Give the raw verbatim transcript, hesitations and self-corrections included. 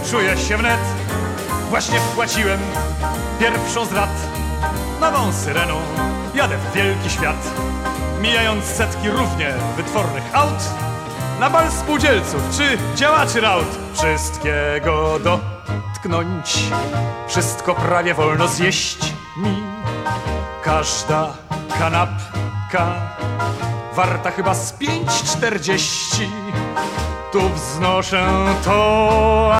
czuję się wnet. Właśnie wpłaciłem pierwszą z rat. Nową syreną jadę w wielki świat, mijając setki równie wytwornych aut, na bal spółdzielców czy działaczy raut. Wszystkiego dotknąć, wszystko prawie wolno zjeść mi. Każda kanapka warta chyba z pięć czterdzieści. Tu wznoszę to